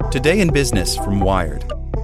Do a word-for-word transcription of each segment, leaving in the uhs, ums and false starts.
Today in Business from Wired.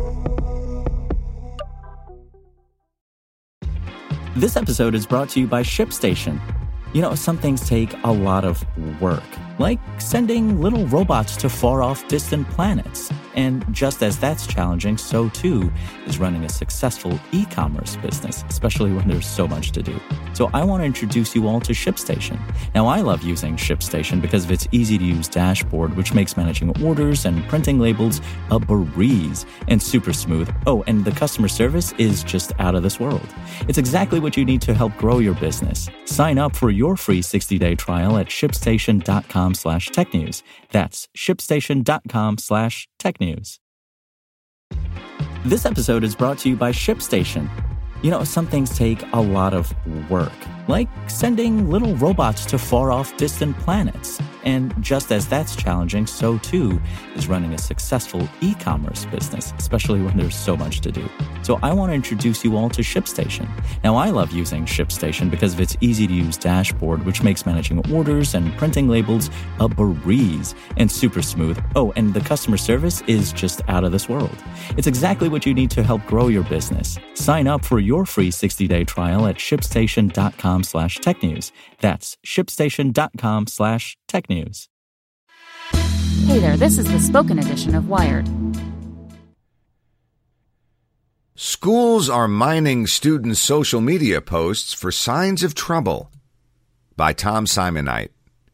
This episode is brought to you by ShipStation. You know, some things take a lot of work, like sending little robots to far-off distant planets. And just as that's challenging, so too is running a successful e-commerce business, especially when there's so much to do. So I want to introduce you all to ShipStation. Now, I love using ShipStation because of its easy-to-use dashboard, which makes managing orders and printing labels a breeze and super smooth. Oh, and the customer service is just out of this world. It's exactly what you need to help grow your business. Sign up for your free sixty-day trial at shipstation.com slash tech news. That's shipstation.com slash tech news. This episode is brought to you by ShipStation. You know, some things take a lot of work, like sending little robots to far-off distant planets. And just as that's challenging, so too is running a successful e-commerce business, especially when there's so much to do. So I want to introduce you all to ShipStation. Now, I love using ShipStation because of its easy-to-use dashboard, which makes managing orders and printing labels a breeze and super smooth. Oh, and the customer service is just out of this world. It's exactly what you need to help grow your business. Sign up for your free sixty-day trial at shipstation.com slash tech news. That's shipstation.com slash tech news. Hey there, this is the spoken edition of Wired. Schools are mining students' social media posts for signs of trouble. By Tom Simonite.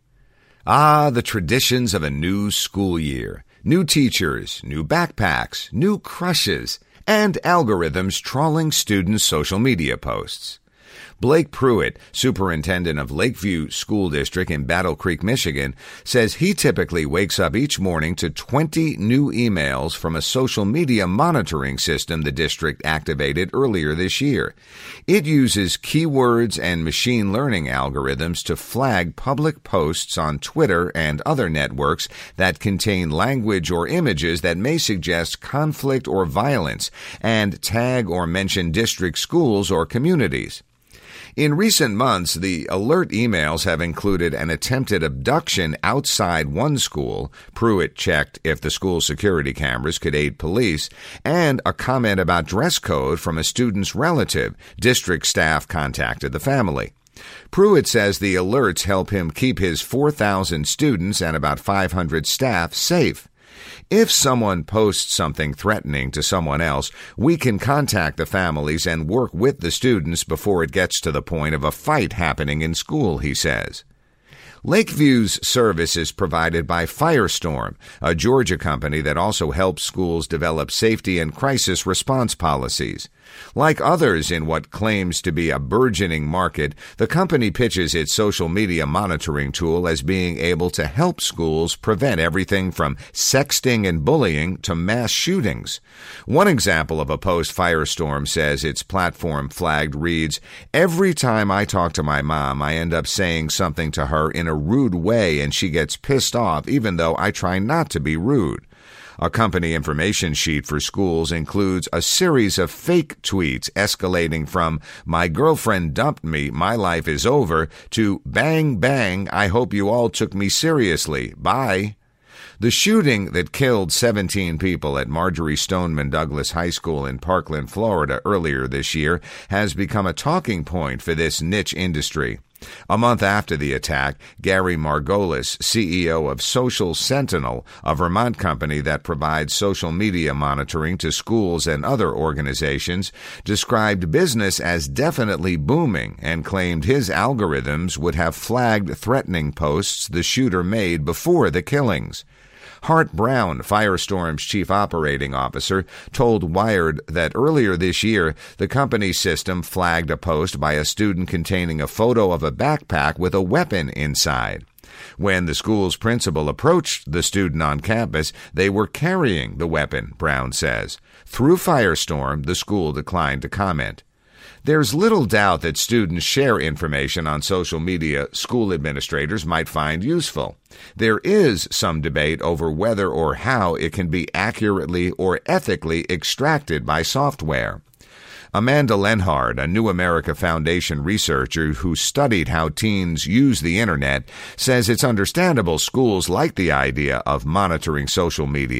Ah, the traditions of a new school year. New teachers, new backpacks, new crushes, and algorithms trawling students' social media posts. Blake Pruitt, superintendent of Lakeview School District in Battle Creek, Michigan, says he typically wakes up each morning to twenty new emails from a social media monitoring system the district activated earlier this year. It uses keywords and machine learning algorithms to flag public posts on Twitter and other networks that contain language or images that may suggest conflict or violence and tag or mention district schools or communities. In recent months, the alert emails have included an attempted abduction outside one school. Pruitt checked if the school's security cameras could aid police, and a comment about dress code from a student's relative. District staff contacted the family. Pruitt says the alerts help him keep his four thousand students and about five hundred staff safe. If someone posts something threatening to someone else, we can contact the families and work with the students before it gets to the point of a fight happening in school, he says. Lakeview's service is provided by Firestorm, a Georgia company that also helps schools develop safety and crisis response policies. Like others in what claims to be a burgeoning market, the company pitches its social media monitoring tool as being able to help schools prevent everything from sexting and bullying to mass shootings. One example of a post Firestorm says its platform flagged reads, "Every time I talk to my mom, I end up saying something to her in a rude way and she gets pissed off even though I try not to be rude." A company information sheet for schools includes a series of fake tweets escalating from "my girlfriend dumped me, my life is over" to "bang, bang, I hope you all took me seriously, bye." The shooting that killed seventeen people at Marjory Stoneman Douglas High School in Parkland, Florida earlier this year has become a talking point for this niche industry. A month after the attack, Gary Margolis, C E O of Social Sentinel, a Vermont company that provides social media monitoring to schools and other organizations, described business as definitely booming and claimed his algorithms would have flagged threatening posts the shooter made before the killings. Hart Brown, Firestorm's chief operating officer, told Wired that earlier this year, the company's system flagged a post by a student containing a photo of a backpack with a weapon inside. When the school's principal approached the student on campus, they were carrying the weapon, Brown says. Through Firestorm, the school declined to comment. There's little doubt that students share information on social media school administrators might find useful. There is some debate over whether or how it can be accurately or ethically extracted by software. Amanda Lenhard, a New America Foundation researcher who studied how teens use the Internet, says it's understandable schools like the idea of monitoring social media.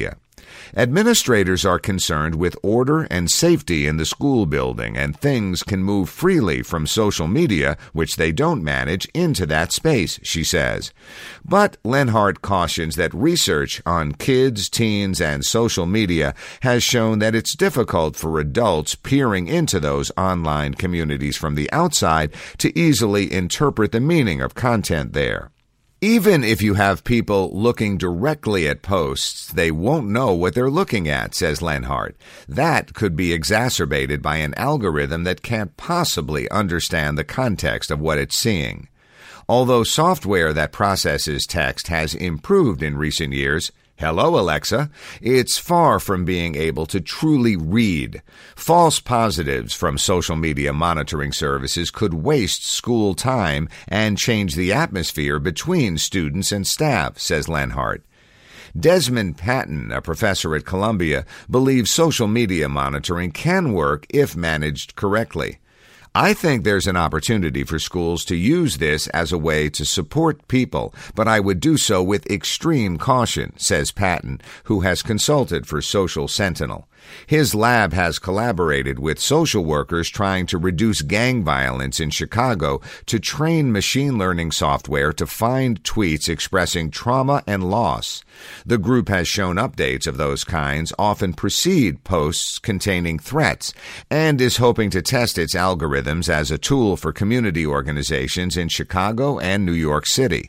Administrators are concerned with order and safety in the school building, and things can move freely from social media, which they don't manage, into that space, she says. But Lenhart cautions that research on kids, teens, and social media has shown that it's difficult for adults peering into those online communities from the outside to easily interpret the meaning of content there. Even if you have people looking directly at posts, they won't know what they're looking at, says Lenhart. That could be exacerbated by an algorithm that can't possibly understand the context of what it's seeing. Although software that processes text has improved in recent years, hello, Alexa, it's far from being able to truly read. False positives from social media monitoring services could waste school time and change the atmosphere between students and staff, says Lenhart. Desmond Patton, a professor at Columbia, believes social media monitoring can work if managed correctly. I think there's an opportunity for schools to use this as a way to support people, but I would do so with extreme caution, says Patton, who has consulted for Social Sentinel. His lab has collaborated with social workers trying to reduce gang violence in Chicago to train machine learning software to find tweets expressing trauma and loss. The group has shown updates of those kinds often precede posts containing threats and is hoping to test its algorithms as a tool for community organizations in Chicago and New York City.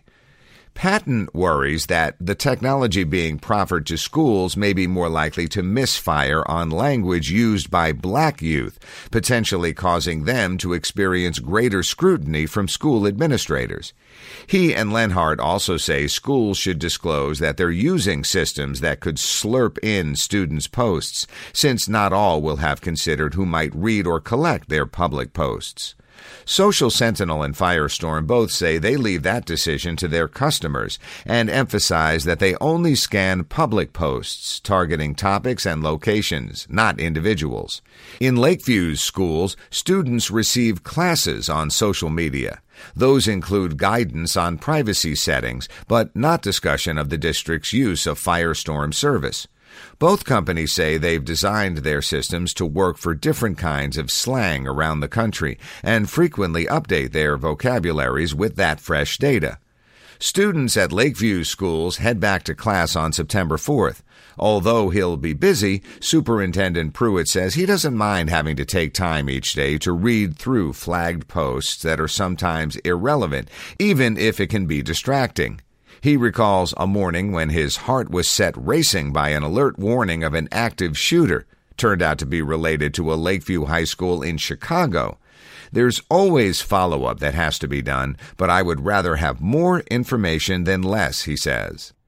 Patton worries that the technology being proffered to schools may be more likely to misfire on language used by black youth, potentially causing them to experience greater scrutiny from school administrators. He and Lenhart also say schools should disclose that they're using systems that could slurp in students' posts, since not all will have considered who might read or collect their public posts. Social Sentinel and Firestorm both say they leave that decision to their customers and emphasize that they only scan public posts targeting topics and locations, not individuals. In Lakeview's schools, students receive classes on social media. Those include guidance on privacy settings, but not discussion of the district's use of Firestorm service. Both companies say they've designed their systems to work for different kinds of slang around the country and frequently update their vocabularies with that fresh data. Students at Lakeview schools head back to class on September fourth. Although he'll be busy, Superintendent Pruitt says he doesn't mind having to take time each day to read through flagged posts that are sometimes irrelevant, even if it can be distracting. He recalls a morning when his heart was set racing by an alert warning of an active shooter, turned out to be related to a Lakeview high school in Chicago. There's always follow-up that has to be done, but I would rather have more information than less, he says.